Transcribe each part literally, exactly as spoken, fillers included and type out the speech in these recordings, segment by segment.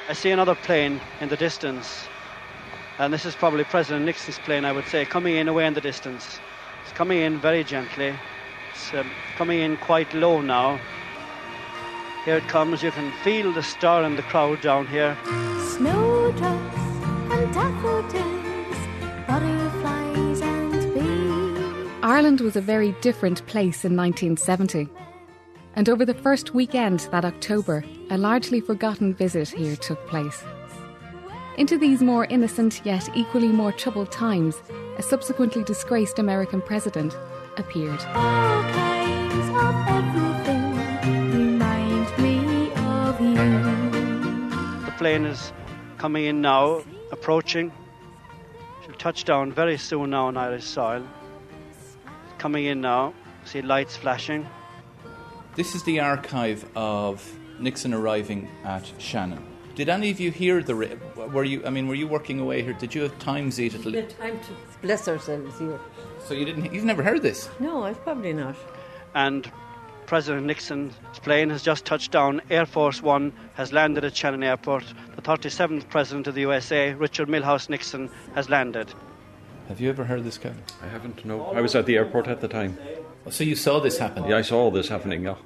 I see another plane in the distance, and this is probably President Nixon's plane, I would say, coming in away in the distance. It's coming in very gently. It's um, coming in quite low now. Here it comes. You can feel the stir in the crowd down here. Snowdrops and daffodils, butterflies and bees. Ireland was a very different place in nineteen seventy. And over the first weekend that October, a largely forgotten visit here took place. Into these more innocent yet equally more troubled times, a subsequently disgraced American president appeared. All kinds of everything remind me of you. The plane is coming in now, approaching. She'll touch down very soon now on Irish soil. Coming in now, see lights flashing. This is the archive of Nixon arriving at Shannon. Did any of you hear the... Were you? I mean, were you working away here? Did you have time, Zita? We had time to bless ourselves here. So you didn't... You've never heard this? No, I've probably not. And President Nixon's plane has just touched down. Air Force One has landed at Shannon Airport. The thirty-seventh President of the U S A, Richard Milhous Nixon, has landed. Have you ever heard this, Kevin? I haven't, no. I was at the airport at the time. So you saw this happen? Yeah, I saw all this happening, yeah.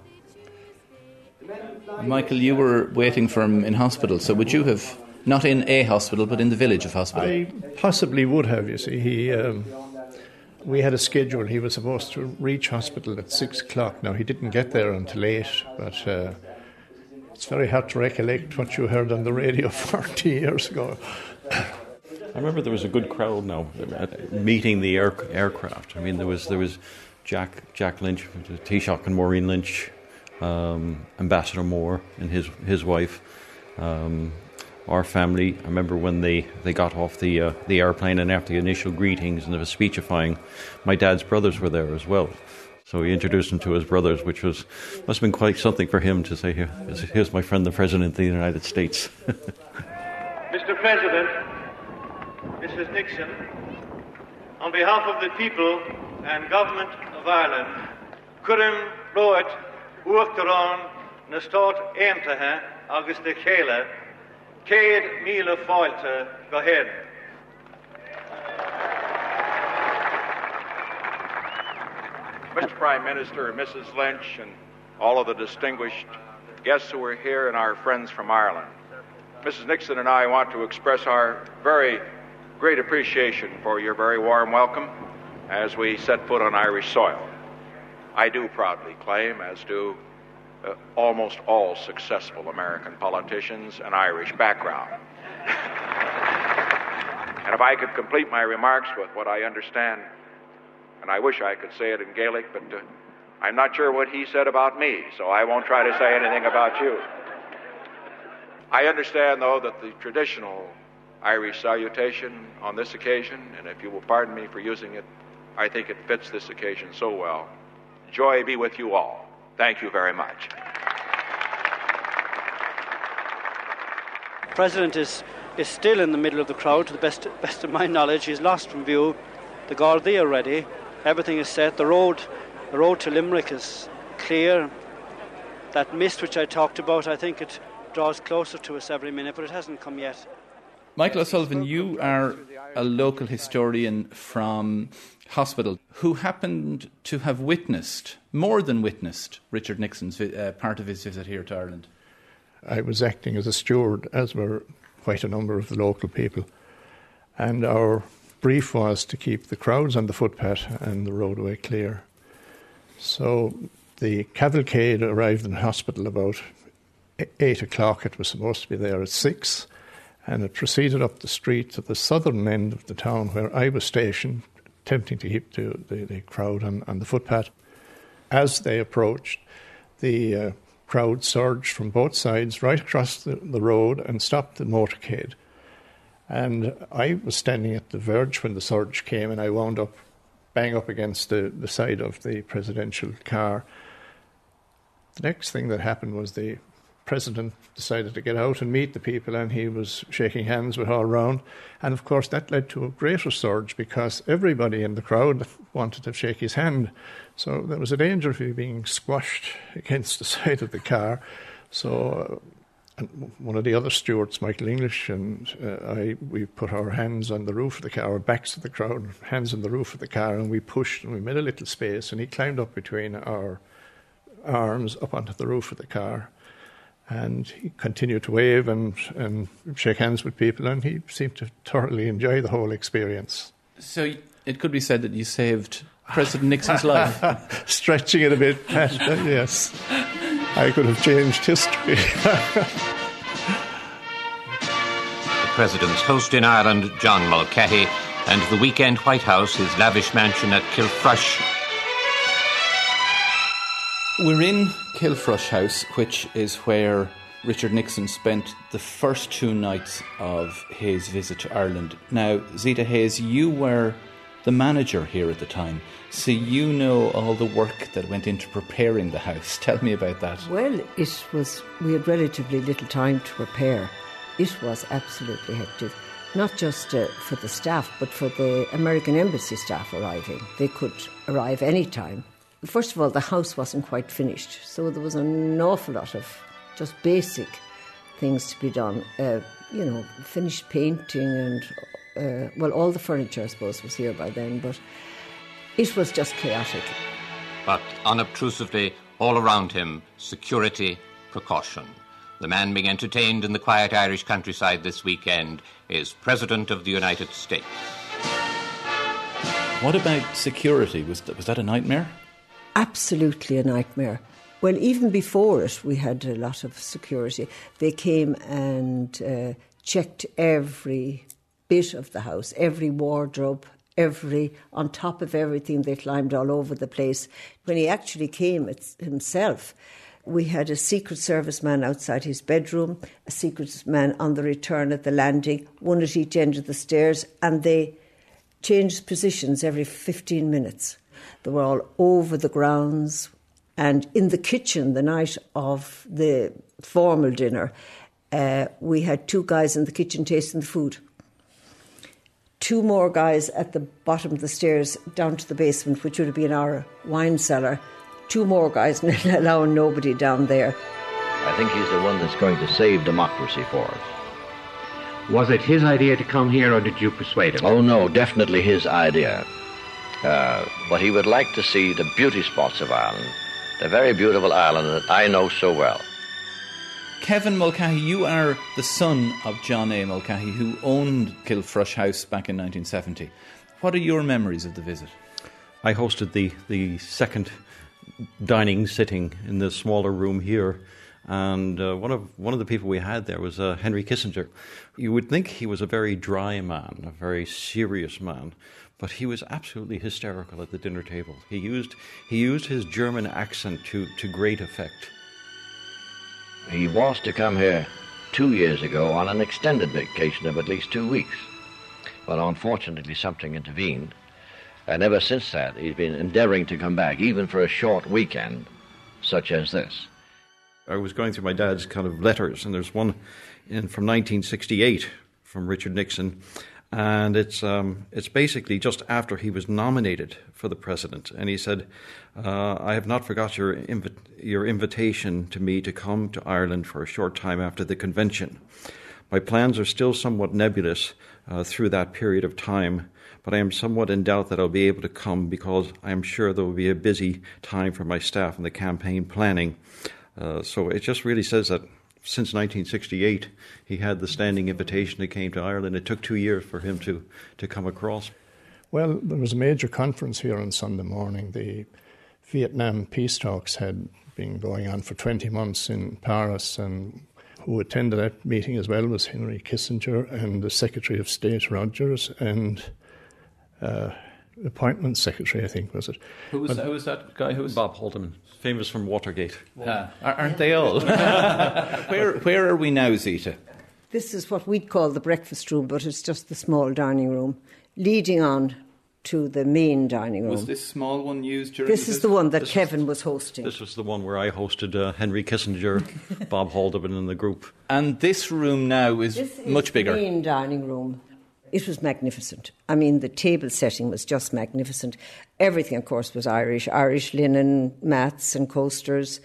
Michael, you were waiting for him in hospital, so would you have, not in a hospital, but in the village of hospital? I possibly would have, you see. He, um, we had a schedule. He was supposed to reach hospital at six o'clock. Now, he didn't get there until eight, but uh, it's very hard to recollect what you heard on the radio forty years ago. I remember there was a good crowd now at meeting the air, aircraft. I mean, there was there was Jack Jack Lynch, Taoiseach and Maureen Lynch, um, Ambassador Moore and his his wife, um, our family. I remember when they, they got off the uh, the airplane, and after the initial greetings and the speechifying, my dad's brothers were there as well. So he introduced him to his brothers, which was must have been quite something for him to say, here, here's my friend, the President of the United States. Mister President, Missus Nixon, on behalf of the people and government of Ireland, Cuireann Roit Uachtarán na Stát Aontaithe agus de Chéile, Céad Míle Fáilte go Héad. Mister Prime Minister, Missus Lynch, and all of the distinguished guests who are here and our friends from Ireland, Missus Nixon and I want to express our very great appreciation for your very warm welcome as we set foot on Irish soil. I do proudly claim, as do uh, almost all successful American politicians, an Irish background. And if I could complete my remarks with what I understand, and I wish I could say it in Gaelic, but uh, I'm not sure what he said about me, so I won't try to say anything about you. I understand, though, that the traditional Irish salutation on this occasion, and if you will pardon me for using it, I think it fits this occasion so well. Joy be with you all. Thank you very much. The President is, is still in the middle of the crowd, to the best, best of my knowledge. He's lost from view. The Gardaí are ready. Everything is set. The road, the road to Limerick is clear. That mist which I talked about, I think it draws closer to us every minute, but it hasn't come yet. Michael O'Sullivan, you are a local historian from hospital who happened to have witnessed, more than witnessed, Richard Nixon's uh, part of his visit here to Ireland. I was acting as a steward, as were quite a number of the local people. And our brief was to keep the crowds on the footpath and the roadway clear. So the cavalcade arrived in the hospital about eight o'clock. It was supposed to be there at six. And it proceeded up the street to the southern end of the town where I was stationed, attempting to keep the, the, the crowd on, on the footpath. As they approached, the uh, crowd surged from both sides right across the, the road and stopped the motorcade. And I was standing at the verge when the surge came, and I wound up bang up against the, the side of the presidential car. The next thing that happened was the President decided to get out and meet the people, and he was shaking hands with all round. And of course that led to a greater surge because everybody in the crowd wanted to shake his hand. So there was a danger of you being squashed against the side of the car. So and one of the other stewards, Michael English, and uh, I, we put our hands on the roof of the car, our backs to the crowd, hands on the roof of the car, and we pushed, and we made a little space, and he climbed up between our arms up onto the roof of the car, and he continued to wave and, and shake hands with people, and he seemed to thoroughly enjoy the whole experience. So it could be said that you saved President Nixon's life. Stretching it a bit, Pat, yes. I could have changed history. The President's host in Ireland, John Mulcahy, and the weekend White House, his lavish mansion at Kilfrush. We're in Kilfrush House, which is where Richard Nixon spent the first two nights of his visit to Ireland. Now, Zita Hayes, you were the manager here at the time, so you know all the work that went into preparing the house. Tell me about that. Well, it was, we had relatively little time to prepare. It was absolutely hectic, not just uh, for the staff, but for the American Embassy staff arriving. They could arrive any time. First of all, the house wasn't quite finished, so there was an awful lot of just basic things to be done. Uh, you know, finished painting and, uh, well, all the furniture, I suppose, was here by then, but it was just chaotic. But unobtrusively, all around him, security, precaution. The man being entertained in the quiet Irish countryside this weekend is President of the United States. What about security? Was that, was that a nightmare? Absolutely a nightmare. Well, even before it, we had a lot of security. They came and uh, checked every bit of the house, every wardrobe, every, on top of everything. They climbed all over the place. When he actually came it's himself, we had a Secret Service man outside his bedroom, a Secret man on the return at the landing, one at each end of the stairs, and they changed positions every fifteen minutes. They were all over the grounds. And in the kitchen, the night of the formal dinner, uh, we had two guys in the kitchen tasting the food. Two more guys at the bottom of the stairs down to the basement, which would have been our wine cellar. Two more guys allowing nobody down there. I think he's the one that's going to save democracy for us. Was it his idea to come here, or did you persuade him? Oh, no, definitely his idea. Uh, but he would like to see the beauty spots of Ireland, the very beautiful Ireland that I know so well. Kevin Mulcahy, you are the son of John A. Mulcahy, who owned Kilfrush House back in nineteen seventy. What are your memories of the visit? I hosted the, the second dining sitting in the smaller room here, and uh, one of one of the people we had there was uh, Henry Kissinger. You would think he was a very dry man, a very serious man, but he was absolutely hysterical at the dinner table. He used he used his German accent to, to great effect. He was to come here two years ago on an extended vacation of at least two weeks. But unfortunately something intervened. And ever since that, he's been endeavouring to come back, even for a short weekend, such as this. I was going through my dad's kind of letters, and there's one in from nineteen sixty-eight from Richard Nixon. And it's um, it's basically just after he was nominated for the president. And he said, uh, I have not forgot your invi- your invitation to me to come to Ireland for a short time after the convention. My plans are still somewhat nebulous uh, through that period of time, but I am somewhat in doubt that I'll be able to come because I am sure there will be a busy time for my staff in the campaign planning. Uh, so it just really says that since nineteen sixty-eight, he had the standing invitation that came to Ireland. It took two years for him to, to come across. Well, there was a major conference here on Sunday morning. The Vietnam peace talks had been going on for twenty months in Paris, and who attended that meeting as well was Henry Kissinger and the Secretary of State, Rogers, and uh, Appointments Secretary, I think, was it? Who was, but, who was that guy? Who was Bob Haldeman, famous from Watergate. Uh, aren't they all? where, where are we now, Zita? This is what we'd call the breakfast room, but it's just the small dining room, leading on to the main dining room. Was this small one used during This the is the one that this Kevin was, was hosting. This was the one where I hosted uh, Henry Kissinger, Bob Haldeman and the group. And this room now is this is much bigger. The main dining room. It was magnificent. I mean, the table setting was just magnificent. Everything, of course, was Irish. Irish linen, mats and coasters.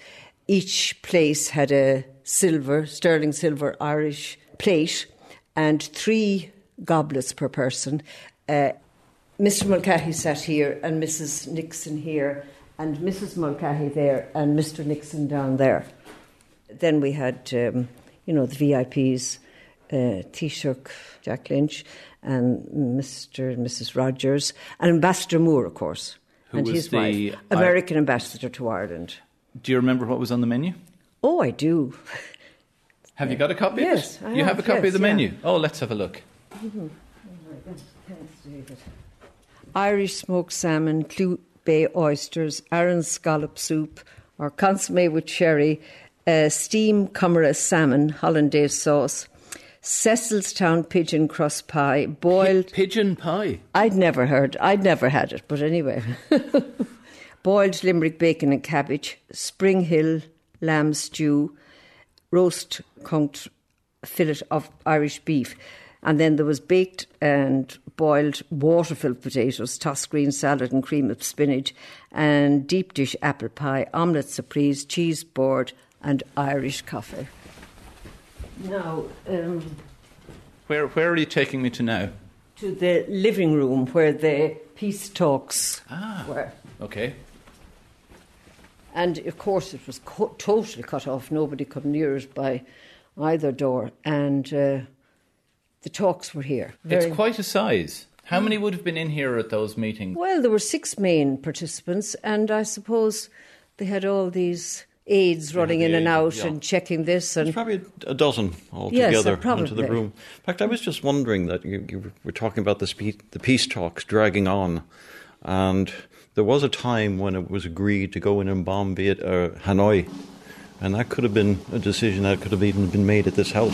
each place had a silver, sterling silver Irish plate and three goblets per person. Uh, Mister Mulcahy sat here and Missus Nixon here and Missus Mulcahy there and Mister Nixon down there. Then we had, um, you know, the V I Ps, uh, Taoiseach Jack Lynch and Mister and Missus Rogers and Ambassador Moore, of course, Who and was his the wife, American I- ambassador to Ireland. Do you remember what was on the menu? Oh, I do. Have you got a copy yes, of it? I You have, have a copy yes, of the yeah. menu? Oh, let's have a look. Mm-hmm. Thanks, David. Irish smoked salmon, Clew Bay oysters, Aran scallop soup, or consommé with sherry, uh, steamed Comera salmon, hollandaise sauce, Cecilstown pigeon crust pie, boiled... P- pigeon pie? I'd never heard, I'd never had it, but anyway. Boiled Limerick bacon and cabbage, Spring Hill lamb stew, roast conked fillet of Irish beef. And then there was baked and boiled water-filled potatoes, tossed green salad and cream of spinach, and deep dish apple pie, omelette surprise, cheese board, and Irish coffee. Now, um, Where where are you taking me to now? to the living room where the peace talks Ah, were. okay. And of course, it was co- totally cut off. Nobody could near it by either door. And uh, the talks were here. Very- It's quite a size. How many would have been in here at those meetings? Well, there were six main participants, and I suppose they had all these aides running in and aides, out yeah. and checking this. And There's probably a dozen Yes, altogether uh, probably. into the room. In fact, I was just wondering that you, you were talking about the, spe- the peace talks dragging on, and there was a time when it was agreed to go in and bomb Viet- uh, Hanoi, and that could have been a decision that could have even been made at this house.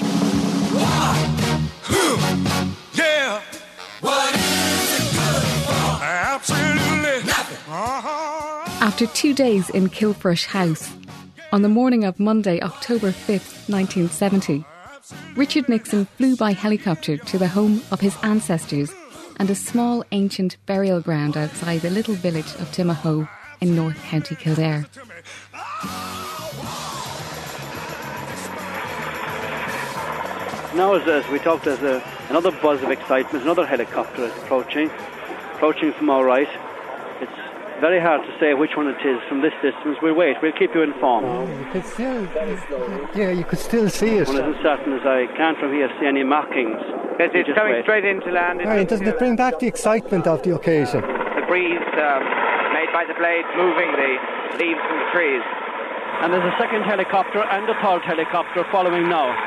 Yeah. What is it good for? Absolutely nothing. Uh-huh. After two days in Kilfresh House, on the morning of Monday, October fifth, nineteen seventy, Richard Nixon flew by helicopter to the home of his ancestors and a small ancient burial ground outside the little village of Timahoe in North County Kildare. Now, as, as we talked, there's a, another buzz of excitement. Another helicopter is approaching, approaching from our right. It's very hard to say which one it is from this distance. We'll wait. We'll keep you informed. You could still, yeah, you could still see it. One isn't certain as I can't from here see any markings. Yes, it's Just coming wait. straight into land. It's Right, doesn't it bring back the excitement of the occasion? the breeze um, made by the blades moving the leaves from the trees. And there's a second helicopter and a third helicopter following now.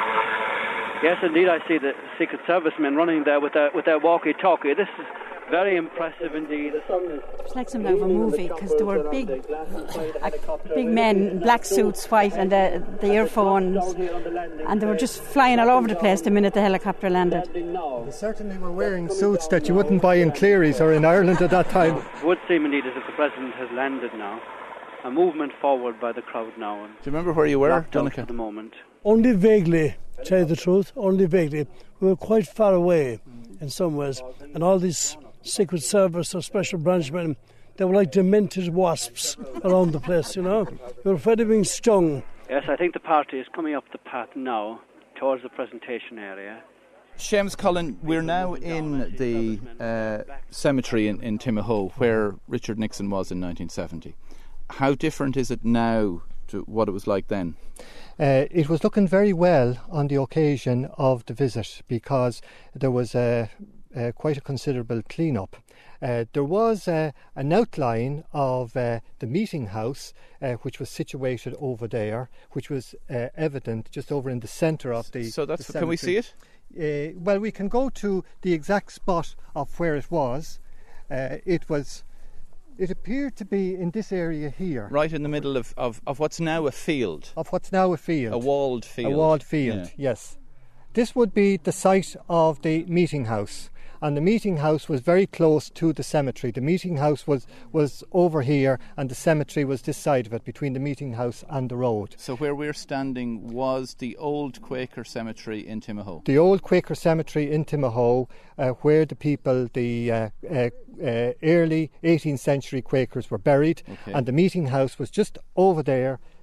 Yes, indeed, I see the Secret Service men running there with their, with their walkie-talkie. This is very impressive indeed. The sun is... It's like something out of a movie because there were big, uh, big men, black suits, white, and the, the earphones, and they were just flying all over the place the minute the helicopter landed. They certainly were wearing suits that you wouldn't buy in Cleary's or in Ireland at that time. It would seem indeed as if the President has landed now. A movement forward by the crowd now. And Do you remember where you were, locked out Donica? at the moment. Only vaguely, to tell you the truth, only vaguely. We were quite far away in some ways, and all these Secret Service or Special Branch men, they were like demented wasps around the place, you know. We were afraid of being stung. Yes, I think the party is coming up the path now towards the presentation area. Seamus Cullen, we're now in the uh, cemetery in, in Timahoe where Richard Nixon was in nineteen seventy. How different is it now to what it was like then? Uh, it was looking very well on the occasion of the visit because there was a, a quite a considerable clean-up. Uh, there was uh, an outline of uh, the meeting house, uh, which was situated over there, which was uh, evident just over in the centre of the. So that's. the Can we see it? Uh, well, we can go to the exact spot of where it was. Uh, it was. It appeared to be in this area here. Right in the middle of, of, of what's now a field. Of what's now a field. A walled field. A walled field, yeah. yes. This would be the site of the meeting house. And the meeting house was very close to the cemetery. The meeting house was, was over here and the cemetery was this side of it, between the meeting house and the road. So where we're standing was the old Quaker cemetery in Timahoe? The old Quaker cemetery in Timahoe, uh, where the people, the uh, uh, uh, early eighteenth century Quakers were buried. Okay. And the meeting house was just over there,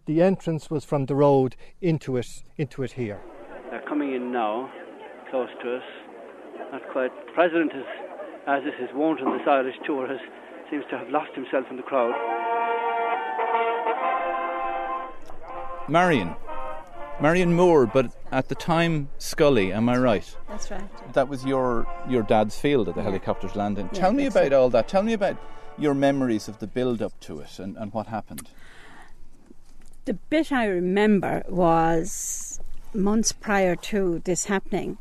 the entrance was from the road into it, into it here. They're coming in now, close to us. Not quite. The President, is, as is his wont on this Irish tour, has, seems to have lost himself in the crowd. Marion. Marion Moore, but at the time Scully, am I right? That's right. That was your your dad's field at the yeah. helicopters landing. Yeah, Tell me about so. all that. Tell me about your memories of the build-up to it and, and what happened. The bit I remember was months prior to this happening.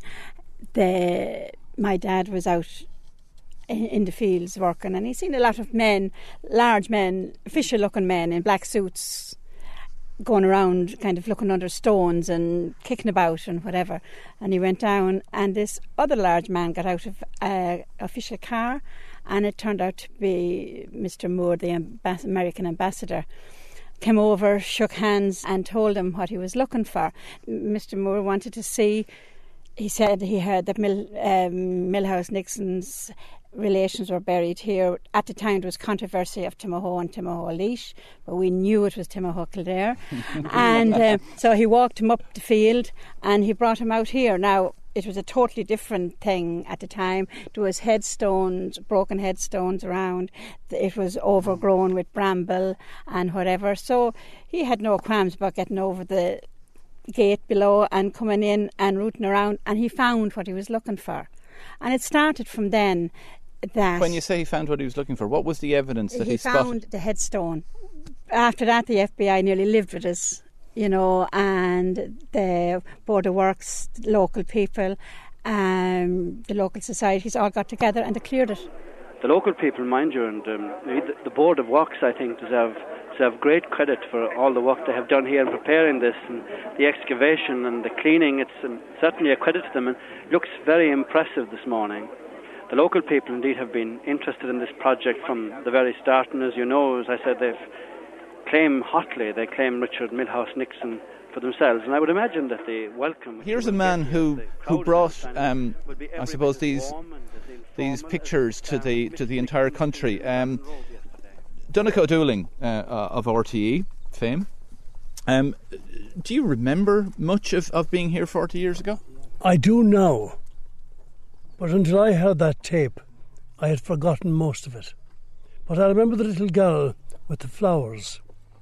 The, my dad was out in, in the fields working, and he'd seen a lot of men, large men, official-looking men in black suits, going around kind of looking under stones and kicking about and whatever. And he went down, and this other large man got out of an official car, and it turned out to be Mister Moore, the ambas- American ambassador. Came over, shook hands and told him what he was looking for. Mister Moore wanted to see, he said he heard that Mil, um, Milhouse Nixon's relations were buried here. At the time there was controversy of Timahoe and Timahoe Laois, but we knew it was Timahoe Kildare. and uh, so he walked him up the field and he brought him out here. Now, it was a totally different thing at the time. There was headstones, broken headstones around. It was overgrown with bramble and whatever. So he had no qualms about getting over the gate below and coming in and rooting around, and he found what he was looking for. And it started from then. That when you say he found what he was looking for, what was the evidence that he, he spotted? He found the headstone. After that, the F B I nearly lived with us, you know, and the Board of Works, the local people, um, the local societies all got together and they cleared it. The local people, mind you, and um, the, the Board of Works, I think, deserve, deserve great credit for all the work they have done here in preparing this, and the excavation and the cleaning. It's um, certainly a credit to them, and looks very impressive this morning. The local people indeed have been interested in this project from the very start, and as you know, as I said, they've claimed hotly, they claim Richard Milhouse Nixon for themselves, and I would imagine that they welcome. Here's a man who who brought, um, I suppose, these these pictures to the to the entire country. Um, Donncha Dooling uh, uh, of R T E fame. Um, do you remember much of, of being here forty years ago? I do now. But until I heard that tape, I had forgotten most of it. But I remember the little girl with the flowers.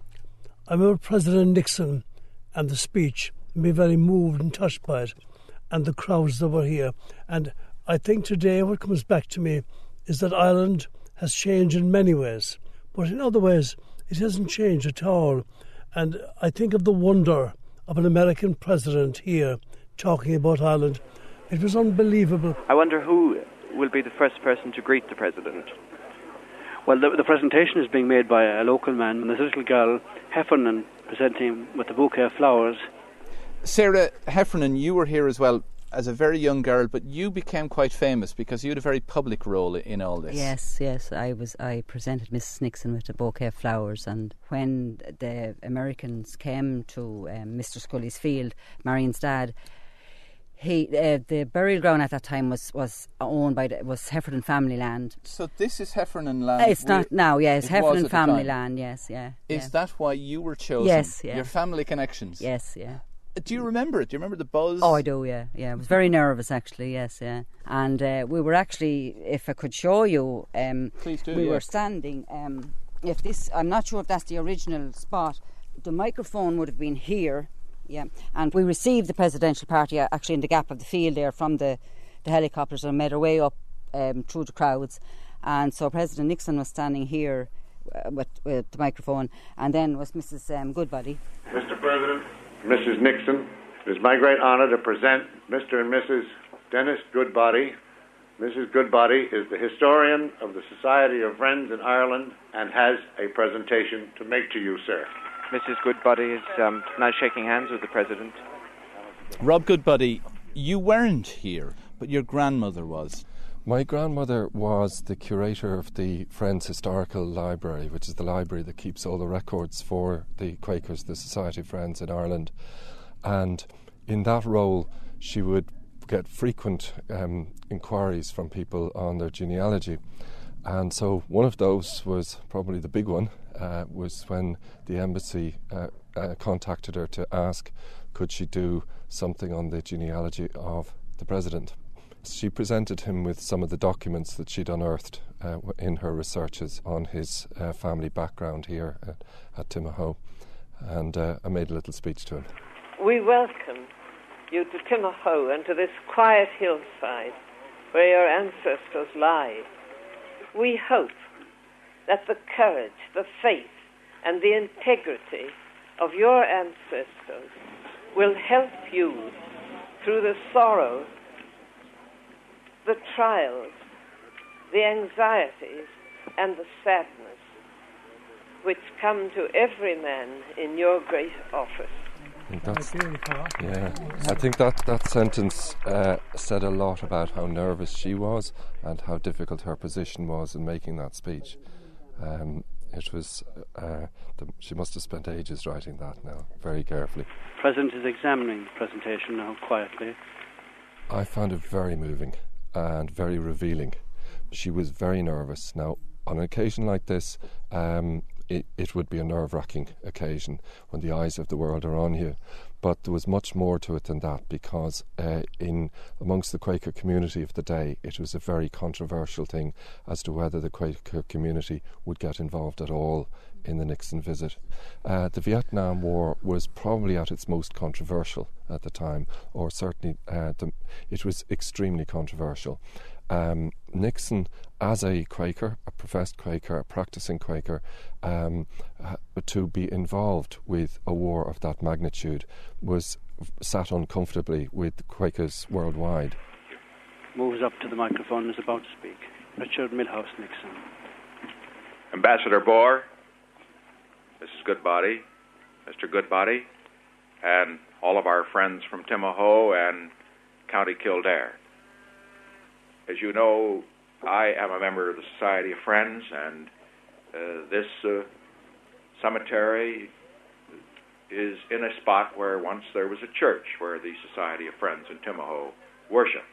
I remember President Nixon and the speech, and being very moved and touched by it, and the crowds that were here. And I think today what comes back to me is that Ireland has changed in many ways, but in other ways it hasn't changed at all. And I think of the wonder of an American president here talking about Ireland. It was unbelievable. I wonder who will be the first person to greet the President. Well, the, the presentation is being made by a local man, and there's a little girl, Heffernan, presenting him with a bouquet of flowers. Sarah Heffernan, you were here as well as a very young girl, but you became quite famous because you had a very public role in all this. Yes, yes. I was. I presented Missus Nixon with a bouquet of flowers, and when the Americans came to um, Mister Scully's field, Marion's dad, He, uh, the burial ground at that time was, was owned by the, was Heffernan family land. So this is Heffernan land. Uh, it's not now. Yes, it Heffernan family land. Yes, yeah. Is yeah. that why you were chosen? Yes, yeah. Your family connections. Yes, yeah. Do you remember it? Do you remember the buzz? Oh, I do. Yeah, yeah. I was very nervous actually. Yes, yeah. And uh, we were actually, if I could show you, um, please do. We yeah. were standing. Um, if this, I'm not sure if that's the original spot. The microphone would have been here. Yeah, and we received the presidential party actually in the gap of the field there from the, the helicopters and made our way up um, through the crowds. And so President Nixon was standing here uh, with, with the microphone, and then was Missus Um, Goodbody. Mister President, Missus Nixon, it is my great honour to present Mister and Missus Dennis Goodbody. Missus Goodbody is the historian of the Society of Friends in Ireland and has a presentation to make to you, sir. Missus Goodbody is um, now shaking hands with the President. Rob Goodbody, you weren't here, but your grandmother was. My grandmother was the curator of the Friends Historical Library, which is the library that keeps all the records for the Quakers, the Society of Friends in Ireland. And in that role, she would get frequent um, inquiries from people on their genealogy. And so one of those was probably the big one, uh, was when the embassy uh, uh, contacted her to ask could she do something on the genealogy of the President. She presented him with some of the documents that she'd unearthed uh, in her researches on his uh, family background here at, at Timahoe, and uh, I made a little speech to him. We welcome you to Timahoe and to this quiet hillside where your ancestors lie. We hope that the courage, the faith, and the integrity of your ancestors will help you through the sorrow, the trials, the anxieties, and the sadness which come to every man in your great office. That's, yeah, I think that, that sentence uh, said a lot about how nervous she was and how difficult her position was in making that speech. Um, it was, uh, the, she must have spent ages writing that now, very carefully. The President is examining the presentation now quietly. I found it very moving and very revealing. She was very nervous. Now, on an occasion like this, um, it, it would be a nerve-wracking occasion when the eyes of the world are on you. But there was much more to it than that, because uh, in amongst the Quaker community of the day, it was a very controversial thing as to whether the Quaker community would get involved at all in the Nixon visit. Uh, the Vietnam War was probably at its most controversial at the time, or certainly uh, the, it was extremely controversial. Um, Nixon, as a Quaker, a professed Quaker, a practicing Quaker, um, uh, to be involved with a war of that magnitude was sat uncomfortably with Quakers worldwide. Moves up to the microphone and is about to speak. Richard Milhouse Nixon. Ambassador Bohr, Missus Goodbody, Mister Goodbody, and all of our friends from Timahoe and County Kildare. As you know, I am a member of the Society of Friends, and uh, this uh, cemetery is in a spot where once there was a church where the Society of Friends in Timahoe worshipped.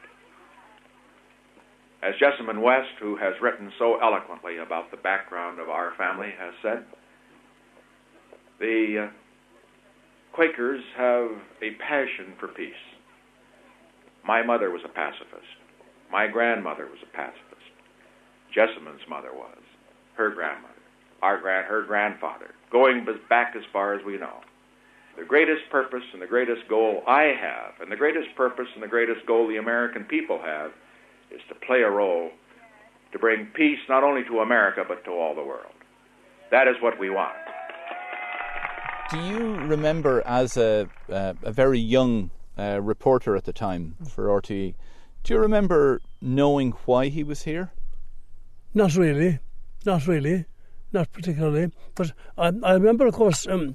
As Jessamine West, who has written so eloquently about the background of our family, has said, the uh, Quakers have a passion for peace. My mother was a pacifist. My grandmother was a pacifist. Jessamine's mother was. Her grandmother. Our grand, her grandfather. Going back as far as we know. The greatest purpose and the greatest goal I have, and the greatest purpose and the greatest goal the American people have, is to play a role to bring peace not only to America but to all the world. That is what we want. Do you remember, as a, uh, a very young uh, reporter at the time for R T E, do you remember knowing why he was here? Not really, not really, not particularly. But I, I remember, of course, um,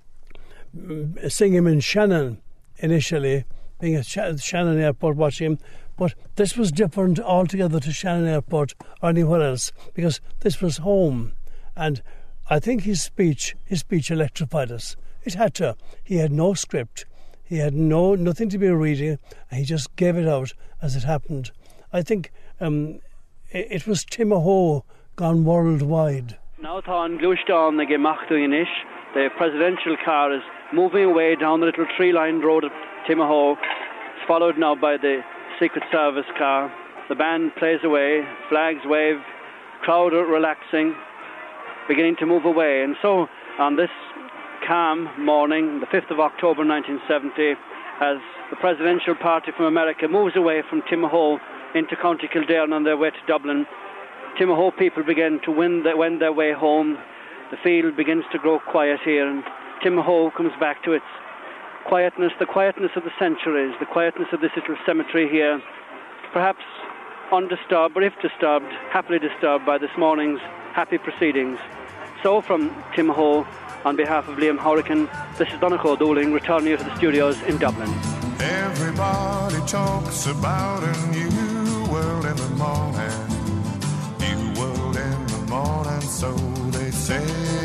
seeing him in Shannon initially, being at Shannon Airport watching him. But this was different altogether to Shannon Airport or anywhere else, because this was home. And I think his speech, his speech electrified us. It had to. He had no script. He had no nothing to be reading, and he just gave it out as it happened. I think um, it, it was Timahoe gone worldwide. Now Thon Glushdown the Gemachtunish, the presidential car is moving away down the little tree-lined road of Timahoe. It's followed now by the Secret Service car. The band plays away, flags wave, crowd are relaxing, beginning to move away. And so on this calm morning, the fifth of October nineteen seventy, as the presidential party from America moves away from Timahoe into County Kildare on their way to Dublin, Timahoe people begin to wend their, wend their way home. The field begins to grow quiet here, and Timahoe comes back to its quietness, the quietness of the centuries, the quietness of this little cemetery here, perhaps undisturbed, or if disturbed, happily disturbed by this morning's happy proceedings. So from Timahoe, on behalf of Liam Hurricane, this is Donegal Dooling, returning you to the studios in Dublin. Everybody talks about a new world in the morning, new world in the morning, so they say.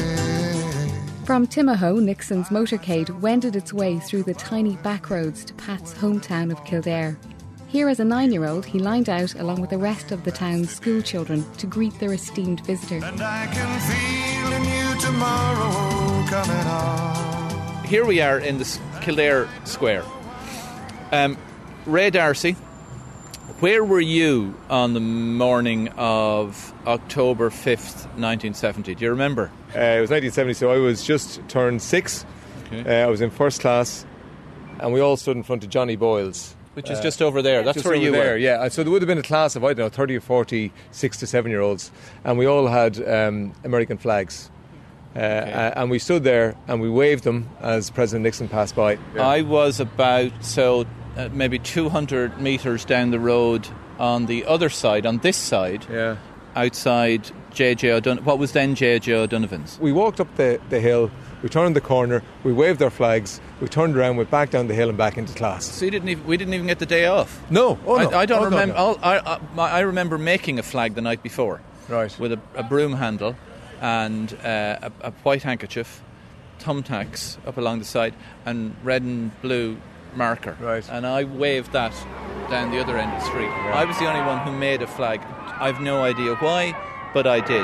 From Timahoe, Nixon's motorcade wended its way through the tiny back roads to Pat's hometown of Kildare. Here as a nine-year-old, he lined out along with the rest of the town's school children to greet their esteemed visitor. And I can feel a new tomorrow coming on. here we are in the Kildare Square. Um, Ray D'Arcy, where were you on the morning of October fifth, nineteen seventy? Do you remember? Uh, it was nineteen seventy, so I was just turned six. Okay. Uh, I was in first class, and we all stood in front of Johnny Boyle's. Which is uh, just over there. That's where you there, were. Yeah, so there would have been a class of, I don't know, thirty or forty six to seven year olds, and we all had um, American flags. Uh, okay. uh, and we stood there and we waved them as President Nixon passed by. Yeah. I was about, so uh, maybe two hundred metres down the road on the other side, on this side, yeah. outside J J O'Don- what was then J J O'Donovan's. We walked up the, the hill, we turned the corner, we waved our flags, we turned around, went back down the hill and back into class. So you didn't even, we didn't even get the day off? No. Oh, no. I, I don't oh, remember. God, no. I, I, I remember making a flag the night before. Right. With a, a broom handle and uh, a, a white handkerchief, thumbtacks up along the side, and red and blue marker. Right. And I waved that down the other end of the street. Yeah. I was the only one who made a flag. I've no idea why, but I did.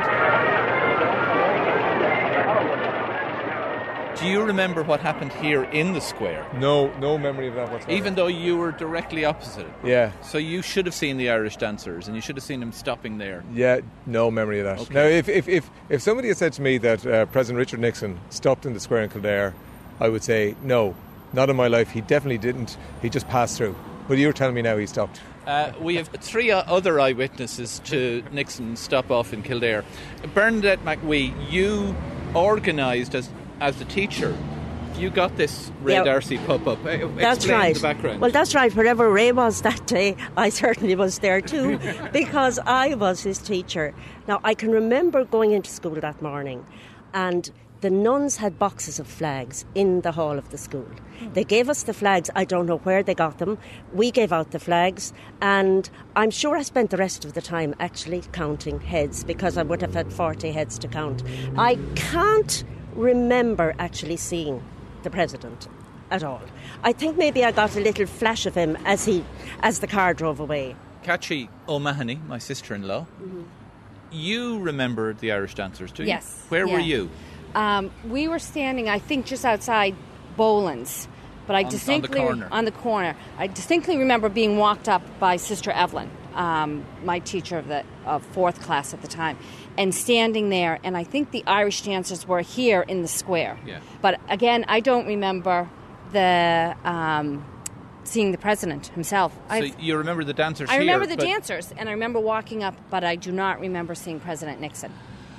Do you remember what happened here in the square? No, no memory of that whatsoever. Even though you were directly opposite it? Yeah. So you should have seen the Irish dancers and you should have seen them stopping there? Yeah, no memory of that. Okay. Now, if, if, if, if somebody had said to me that uh, President Richard Nixon stopped in the square in Kildare, I would say, no, not in my life. He definitely didn't. He just passed through. But you're telling me now he stopped. Uh, we have three other eyewitnesses to Nixon's stop off in Kildare. Bernadette McWee, you organised as as the teacher. You got this Ray yeah, D'Arcy pop-up. Explain that's right. the background. Well, that's right. Wherever Ray was that day, I certainly was there too, because I was his teacher. Now, I can remember going into school that morning, and the nuns had boxes of flags in the hall of the school. They gave us the flags. I don't know where they got them. We gave out the flags, and I'm sure I spent the rest of the time actually counting heads, because I would have had forty heads to count. I can't remember actually seeing the president at all. I think maybe I got a little flash of him as he as the car drove away. Catchy O'Mahony, my sister-in-law, mm-hmm. you remember the Irish dancers, do you? Yes. Where yeah. were you? Um, we were standing, I think, just outside Boland's, but I on, distinctly on the corner. on the corner. I distinctly remember being walked up by Sister Evelyn, um, my teacher of the of fourth class at the time, and standing there. And I think the Irish dancers were here in the square. Yeah. But again, I don't remember the um, seeing the president himself. So I've, you remember the dancers? I here, remember the but dancers, and I remember walking up, but I do not remember seeing President Nixon.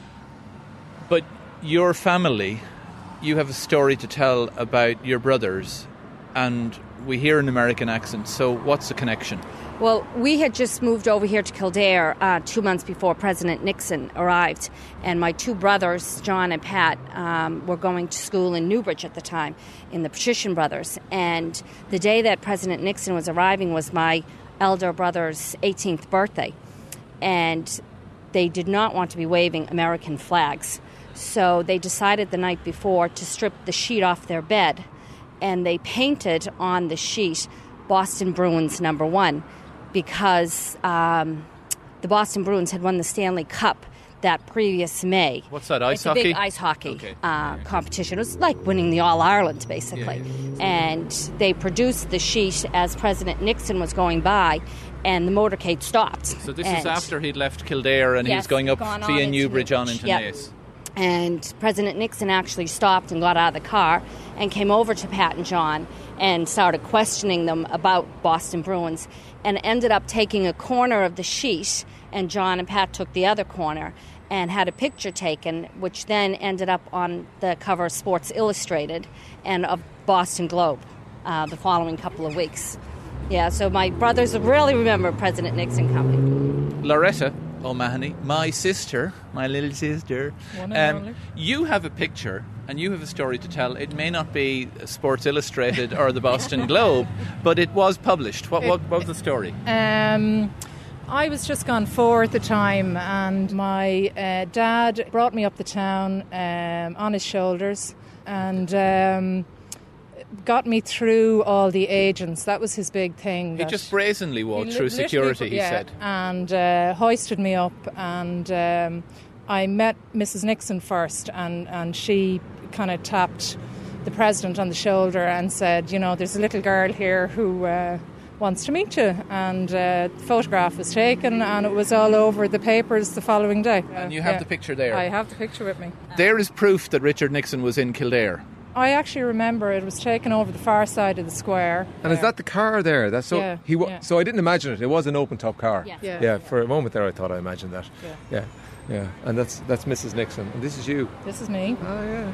But your family, you have a story to tell about your brothers, and we hear an American accent, so what's the connection? Well, we had just moved over here to Kildare uh, two months before President Nixon arrived, and my two brothers, John and Pat, um, were going to school in Newbridge at the time, in the Patrician Brothers, and the day that President Nixon was arriving was my elder brother's eighteenth birthday, and they did not want to be waving American flags, so they decided the night before to strip the sheet off their bed, and they painted on the sheet Boston Bruins number one, because um, the Boston Bruins had won the Stanley Cup that previous May. What's that, ice it's hockey? It's a big ice hockey okay. uh, competition. It was like winning the All-Ireland, basically. Yeah, yeah. And they produced the sheet as President Nixon was going by, and the motorcade stopped. So this and is after he'd left Kildare and yes, he was going up gone via on Newbridge on into yep. Naas. And President Nixon actually stopped and got out of the car and came over to Pat and John and started questioning them about Boston Bruins, and ended up taking a corner of the sheet, and John and Pat took the other corner and had a picture taken, which then ended up on the cover of Sports Illustrated and of Boston Globe uh, the following couple of weeks. Yeah, so my brothers really remember President Nixon coming. Loretta O'Mahony, my sister, my little sister. One and um, only. You have a picture and you have a story to tell. It may not be Sports Illustrated or the Boston Globe, but it was published. What, what, what was the story? Um, I was just gone four at the time, and my uh, dad brought me up the town um, on his shoulders and um, got me through all the agents. That was his big thing. He just brazenly walked He through li- security, literally- he yeah, said. and uh, hoisted me up, and um, I met Missus Nixon first, and, and she kind of tapped the President on the shoulder and said, you know, there's a little girl here who uh, wants to meet you. And uh, the photograph was taken and it was all over the papers the following day. And you have yeah. the picture there? I have the picture with me. There is proof that Richard Nixon was in Kildare. I actually remember it was taken over the far side of the square. And is that the car there? That's so yeah, he wa- yeah. So I didn't imagine it. It was an open top car. Yeah. Yeah. yeah. For a moment there, I thought I imagined that. Yeah. Yeah. Yeah. And that's that's Missus Nixon. And this is you. This is me. Oh yeah.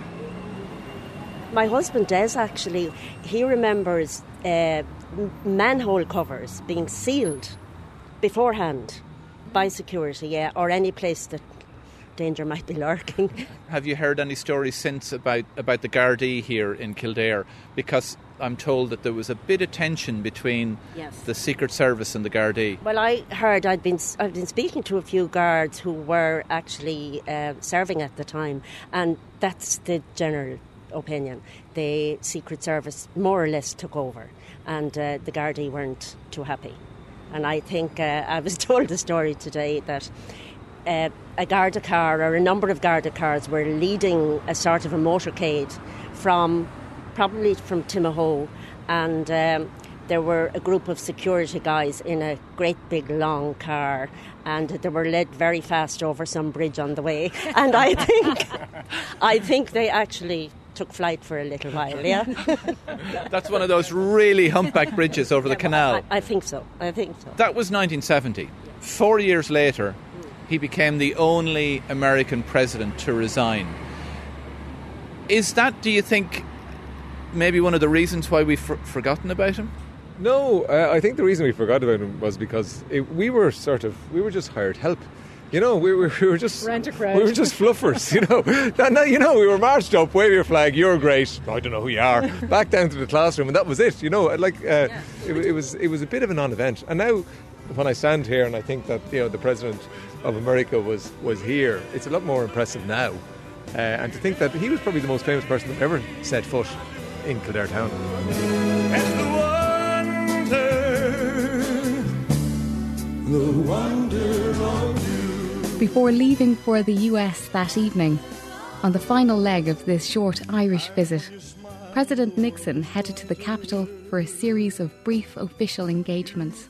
My husband Des actually, he remembers uh, manhole covers being sealed beforehand by security, yeah, or any place that danger might be lurking. Have you heard any stories since about, about the Gardaí here in Kildare? Because I'm told that there was a bit of tension between yes. the Secret Service and the Gardaí. Well, I heard I'd been I've been speaking to a few guards who were actually uh, serving at the time, and that's the general opinion. The Secret Service more or less took over, and uh, the Gardaí weren't too happy. And I think uh, I was told a story today that uh, a Garda car or a number of Garda cars were leading a sort of a motorcade from probably from Timahoe, and um, there were a group of security guys in a great big long car, and they were led very fast over some bridge on the way. And I think, I think they actually took flight for a little while. Yeah, that's one of those really humpback bridges over the yeah, canal. I, I think so. I think so. That was nineteen seventy. Four years later, he became the only American president to resign. Is that, do you think, maybe one of the reasons why we've for- forgotten about him? No, uh, I think the reason we forgot about him was because it, we were sort of, we were just hired help. You know, we, we, we were just Rent-a-crowd. we were just fluffers. You know, that, that, you know, we were marched up, wave your flag, you're great. I don't know who you are. Back down to the classroom, and that was it. You know, like uh, yeah. it, it was it was a bit of a non-event. And now, when I stand here and I think that you know the President of America was was here, it's a lot more impressive now. Uh, and to think that he was probably the most famous person that ever set foot in Kildare town. And the wonder, the wonder of you. Before leaving for the U S that evening, on the final leg of this short Irish visit, President Nixon headed to the capital for a series of brief official engagements.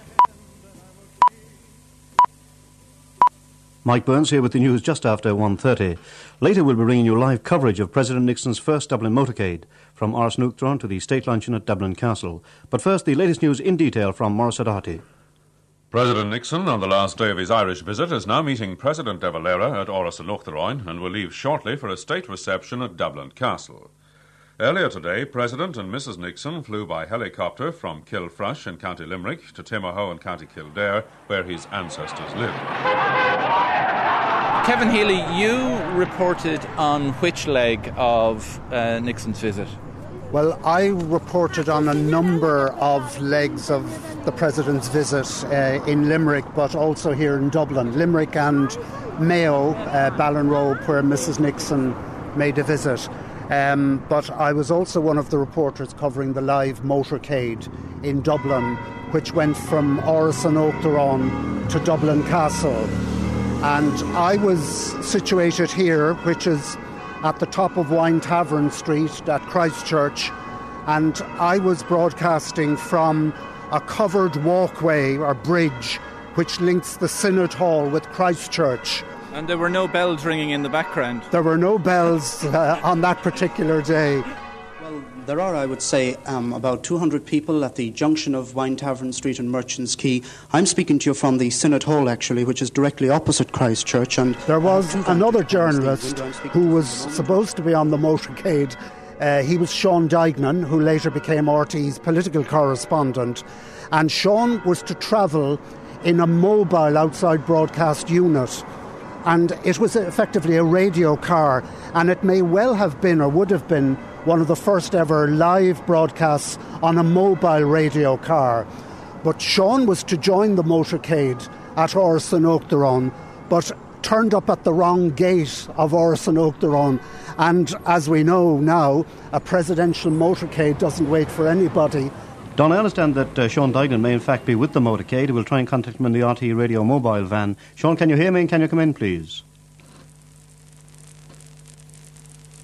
Mike Burns here with the news just after one thirty. Later we'll be bringing you live coverage of President Nixon's first Dublin motorcade, from Arsenaukthron to the state luncheon at Dublin Castle. But first, the latest news in detail from Maurice O'Doherty. President Nixon, on the last day of his Irish visit, is now meeting President De Valera at Arsenaukthron and will leave shortly for a state reception at Dublin Castle. Earlier today, President and Missus Nixon flew by helicopter from Kilfrush in County Limerick to Timahoe in County Kildare, where his ancestors lived. Kevin Healy, you reported on which leg of uh, Nixon's visit? Well, I reported on a number of legs of the President's visit uh, in Limerick, but also here in Dublin. Limerick and Mayo, uh, Ballinrobe, where Missus Nixon made a visit. Um, but I was also one of the reporters covering the live motorcade in Dublin, which went from Arsenaukthron to Dublin Castle. And I was situated here, which is at the top of Wine Tavern Street at Christchurch, and I was broadcasting from a covered walkway or bridge which links the Synod Hall with Christchurch. And there were no bells ringing in the background? There were no bells uh, on that particular day. Well, there are, I would say, um, about two hundred people at the junction of Wine Tavern Street and Merchants Quay. I'm speaking to you from the Synod Hall, actually, which is directly opposite Christchurch. And there was another journalist who was supposed to be on the motorcade. Uh, he was Sean Dignan, who later became R T E's political correspondent. And Sean was to travel in a mobile outside broadcast unit. And it was effectively a radio car, and it may well have been, or would have been, one of the first ever live broadcasts on a mobile radio car. But Sean was to join the motorcade at Arsenaukthron, but turned up at the wrong gate of Arsenaukthron. And as we know now, a presidential motorcade doesn't wait for anybody. Don, I understand that uh, Sean Dignan may in fact be with the motorcade. We'll try and contact him in the R T E radio mobile van. Sean, can you hear me, and can you come in, please?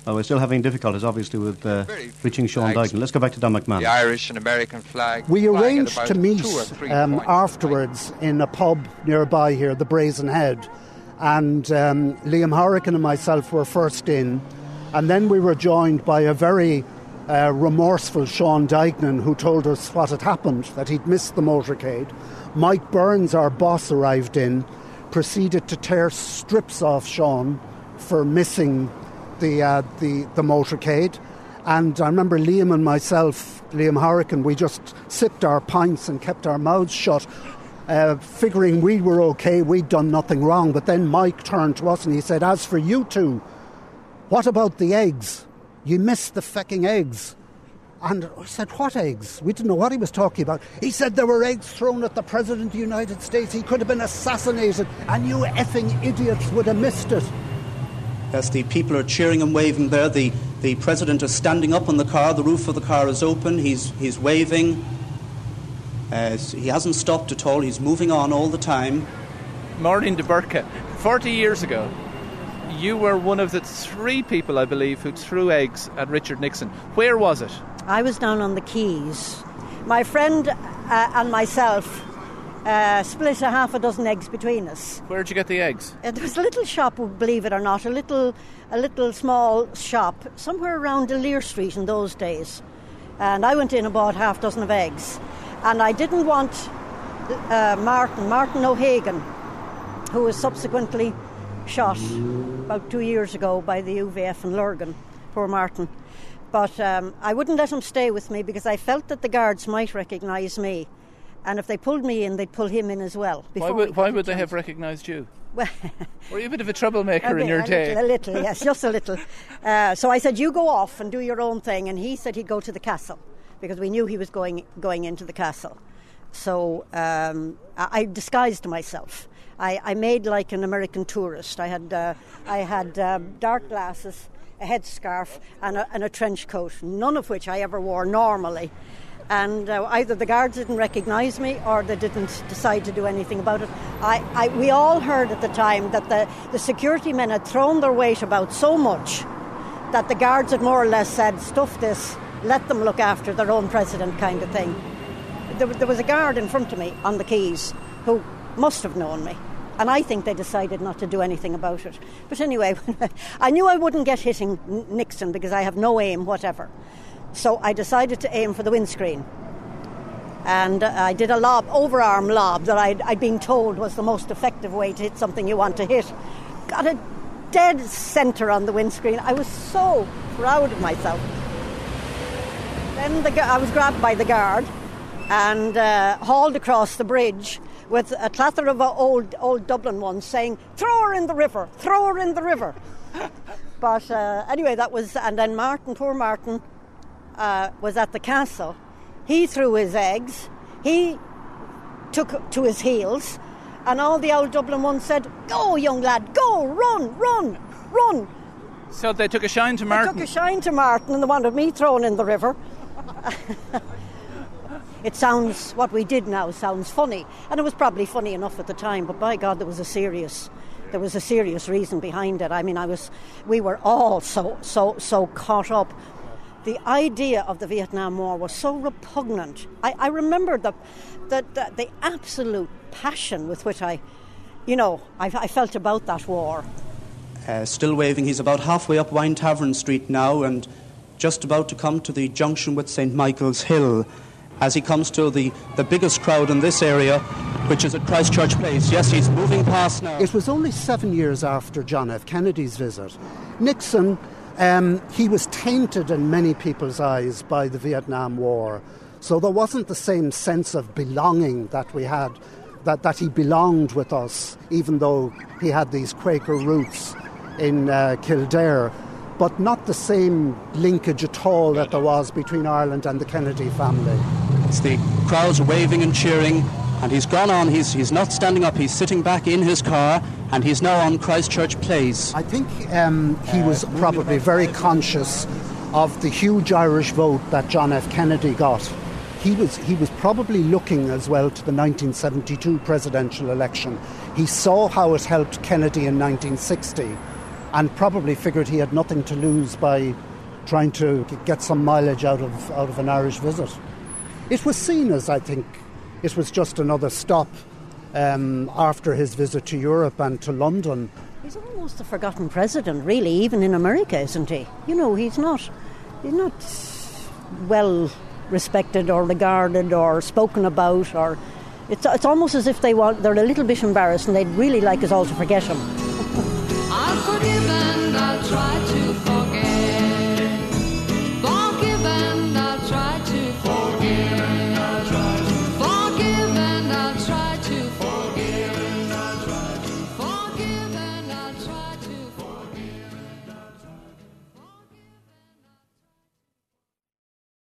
Well, we're still having difficulties, obviously, with uh, reaching Sean Dyken. Let's go back to Don McMahon. The Irish and American flag. We arranged to meet um, points, afterwards in a pub nearby here, the Brazen Head. And um, Liam Horrican and myself were first in. And then we were joined by a very uh, remorseful Sean Dyken, who told us what had happened, that he'd missed the motorcade. Mike Burns, our boss, arrived in, proceeded to tear strips off Sean for missing the uh, the, the motorcade. And I remember Liam and myself, Liam Horrican, we just sipped our pints and kept our mouths shut, uh, figuring we were okay, we'd done nothing wrong. But then Mike turned to us and he said, as for you two, what about the eggs? You missed the fecking eggs. And I said, what eggs? We didn't know what he was talking about. He said there were eggs thrown at the President of the United States. He could have been assassinated and you effing idiots would have missed it. Yes, the people are cheering and waving there. The the President is standing up on the car. The roof of the car is open. He's he's waving. Uh, he hasn't stopped at all. He's moving on all the time. Maureen de Burke, forty years ago, you were one of the three people, I believe, who threw eggs at Richard Nixon. Where was it? I was down on the quays. My friend uh, and myself uh, split a half a dozen eggs between us. Where'd you get the eggs? Uh, there was a little shop, believe it or not, a little, a little small shop somewhere around Delir Street in those days. And I went in and bought half a dozen of eggs. And I didn't want uh, Martin, Martin O'Hagan, who was subsequently shot about two years ago by the U V F in Lurgan. Poor Martin. But um, I wouldn't let him stay with me because I felt that the guards might recognise me. And if they pulled me in, they'd pull him in as well. Why would, why would they have recognised you? Well, were you a bit of a troublemaker a bit, in your a day? Little, a little, yes, just a little. Uh, so I said, you go off and do your own thing. And he said he'd go to the castle because we knew he was going going into the castle. So um, I, I disguised myself. I, I made like an American tourist. I had uh, I had um, dark glasses, a headscarf and a, and a trench coat, none of which I ever wore normally. And uh, either the guards didn't recognise me or they didn't decide to do anything about it. I, I, we all heard at the time that the, the security men had thrown their weight about so much that the guards had more or less said, stuff this, let them look after their own president kind of thing. There, there was a guard in front of me on the quays who must have known me. And I think they decided not to do anything about it. But anyway, I knew I wouldn't get hitting Nixon because I have no aim whatever. So I decided to aim for the windscreen. And uh, I did a lob, overarm lob that I'd, I'd been told was the most effective way to hit something you want to hit. Got a dead centre on the windscreen. I was so proud of myself. Then the, I was grabbed by the guard and uh, hauled across the bridge with a clatter of old old Dublin ones saying, throw her in the river, throw her in the river. But uh, anyway, that was, and then Martin, poor Martin, uh, was at the castle. He threw his eggs, he took to his heels, and all the old Dublin ones said, go, young lad, go, run, run, run. So they took a shine to Martin? They took a shine to Martin and they wanted me thrown in the river. It sounds, what we did now sounds funny, and it was probably funny enough at the time, but by God, there was a serious, there was a serious reason behind it. I mean, I was, we were all so, so, so caught up. The idea of the Vietnam War was so repugnant. I, I remember the, the, the, the absolute passion with which I, you know, I, I felt about that war. Uh, still waving. He's about halfway up Wine Tavern Street now and just about to come to the junction with Saint Michael's Hill. As he comes to the, the biggest crowd in this area, which is at Christchurch Place. Yes, he's moving past now. It was only seven years after John F. Kennedy's visit. Nixon, um, he was tainted in many people's eyes by the Vietnam War. So there wasn't the same sense of belonging that we had, that, that he belonged with us, even though he had these Quaker roots in uh, Kildare. But not the same linkage at all that there was between Ireland and the Kennedy family. It's the crowds waving and cheering, and he's gone on. He's he's not standing up. He's sitting back in his car, and he's now on Christchurch Place. I think um, he was probably very conscious of the huge Irish vote that John F. Kennedy got. He was he was probably looking as well to the nineteen seventy-two presidential election. He saw how it helped Kennedy in nineteen sixty. and probably figured he had nothing to lose by trying to get some mileage out of out of an Irish visit. It was seen as, I think, it was just another stop um, after his visit to Europe and to London. He's almost a forgotten president, really, even in America, isn't he? You know, he's not, he's not well respected or regarded or spoken about, or it's it's almost as if they want they're a little bit embarrassed and they'd really like us all to forget him. I'll forgive and I'll try to forget.